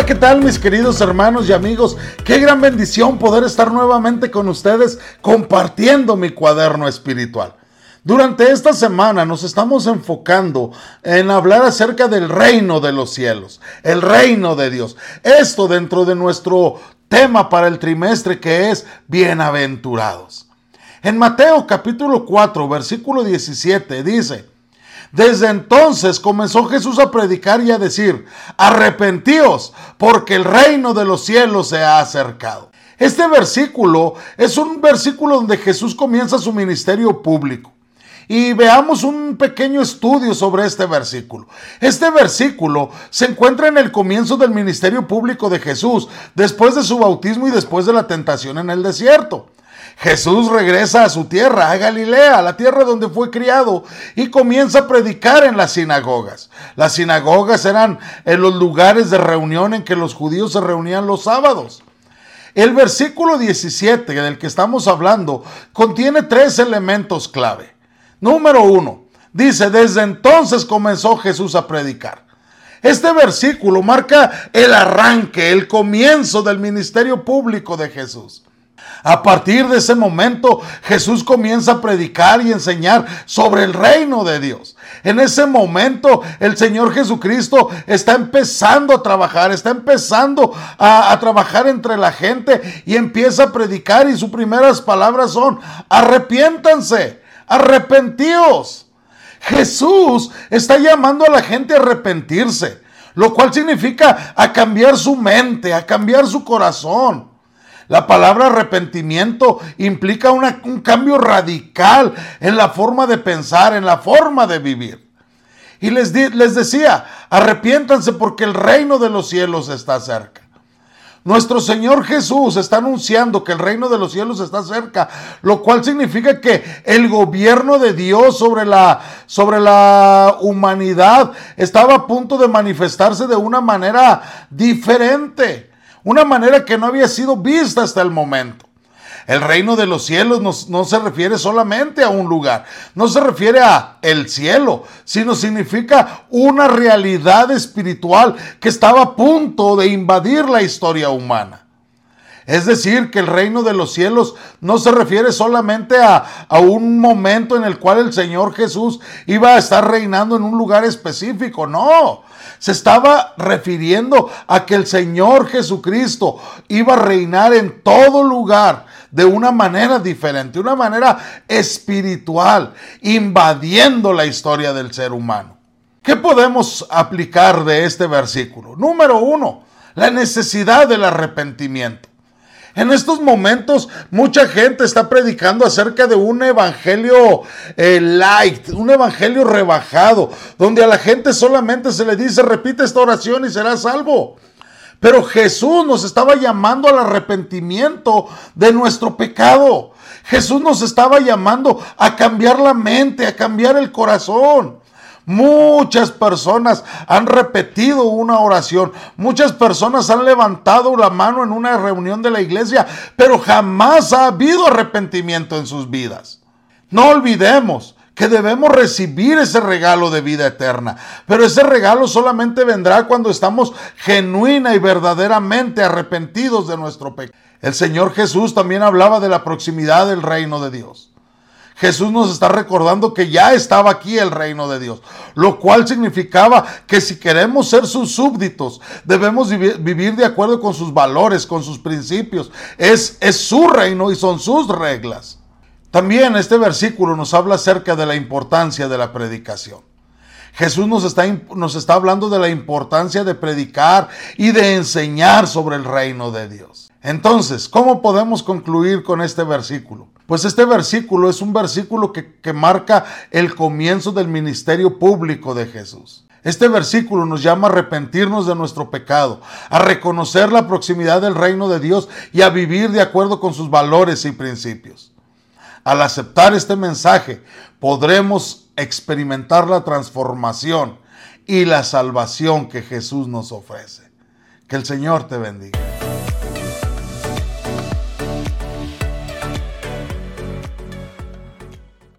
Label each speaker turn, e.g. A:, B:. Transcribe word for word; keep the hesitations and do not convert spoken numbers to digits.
A: Hola, ¿qué tal mis queridos hermanos y amigos? Qué gran bendición poder estar nuevamente con ustedes compartiendo mi cuaderno espiritual. Durante esta semana nos estamos enfocando en hablar acerca del reino de los cielos, el reino de Dios. Esto dentro de nuestro tema para el trimestre, que es bienaventurados. En Mateo capítulo cuatro, versículo diecisiete dice: desde entonces comenzó Jesús a predicar y a decir: arrepentíos, porque el reino de los cielos se ha acercado. Este versículo es un versículo donde Jesús comienza su ministerio público. Y veamos un pequeño estudio sobre este versículo. Este versículo se encuentra en el comienzo del ministerio público de Jesús, después de su bautismo y después de la tentación en el desierto. Jesús regresa a su tierra, a Galilea, la tierra donde fue criado, y comienza a predicar en las sinagogas. Las sinagogas eran en los lugares de reunión en que los judíos se reunían los sábados. El versículo diecisiete del que estamos hablando contiene tres elementos clave. Número uno, dice: desde entonces comenzó Jesús a predicar. Este versículo marca el arranque, el comienzo del ministerio público de Jesús. A partir de ese momento, Jesús comienza a predicar y enseñar sobre el reino de Dios. En ese momento, el Señor Jesucristo está empezando a trabajar, está empezando a, a trabajar entre la gente y empieza a predicar, y sus primeras palabras son: arrepiéntanse, arrepentíos. Jesús está llamando a la gente a arrepentirse, lo cual significa a cambiar su mente, a cambiar su corazón. La palabra arrepentimiento implica una, un cambio radical en la forma de pensar, en la forma de vivir. Y les, di, les decía, arrepiéntanse porque el reino de los cielos está cerca. Nuestro Señor Jesús está anunciando que el reino de los cielos está cerca, lo cual significa que el gobierno de Dios sobre la, sobre la humanidad estaba a punto de manifestarse de una manera diferente. Una manera que no había sido vista hasta el momento. El reino de los cielos no, no se refiere solamente a un lugar, no se refiere a el cielo, sino significa una realidad espiritual que estaba a punto de invadir la historia humana. Es decir, que el reino de los cielos no se refiere solamente a, a un momento en el cual el Señor Jesús iba a estar reinando en un lugar específico, no. Se estaba refiriendo a que el Señor Jesucristo iba a reinar en todo lugar de una manera diferente, una manera espiritual, invadiendo la historia del ser humano. ¿Qué podemos aplicar de este versículo? Número uno, la necesidad del arrepentimiento. En estos momentos mucha gente está predicando acerca de un evangelio eh, light, un evangelio rebajado, donde a la gente solamente se le dice: repite esta oración y serás salvo. Pero Jesús nos estaba llamando al arrepentimiento de nuestro pecado. Jesús nos estaba llamando a cambiar la mente, a cambiar el corazón. Muchas personas han repetido una oración, muchas personas han levantado la mano en una reunión de la iglesia, pero jamás ha habido arrepentimiento en sus vidas. No olvidemos que debemos recibir ese regalo de vida eterna, pero ese regalo solamente vendrá cuando estamos genuina y verdaderamente arrepentidos de nuestro pecado. El Señor Jesús también hablaba de la proximidad del reino de Dios. Jesús nos está recordando que ya estaba aquí el reino de Dios, lo cual significaba que si queremos ser sus súbditos, debemos vivir de acuerdo con sus valores, con sus principios. Es, es su reino y son sus reglas. También este versículo nos habla acerca de la importancia de la predicación. Jesús nos está, nos está hablando de la importancia de predicar y de enseñar sobre el reino de Dios. Entonces, ¿cómo podemos concluir con este versículo? Pues este versículo es un versículo que, que marca el comienzo del ministerio público de Jesús. Este versículo nos llama a arrepentirnos de nuestro pecado, a reconocer la proximidad del reino de Dios y a vivir de acuerdo con sus valores y principios. Al aceptar este mensaje, podremos experimentar la transformación y la salvación que Jesús nos ofrece. Que el Señor te bendiga.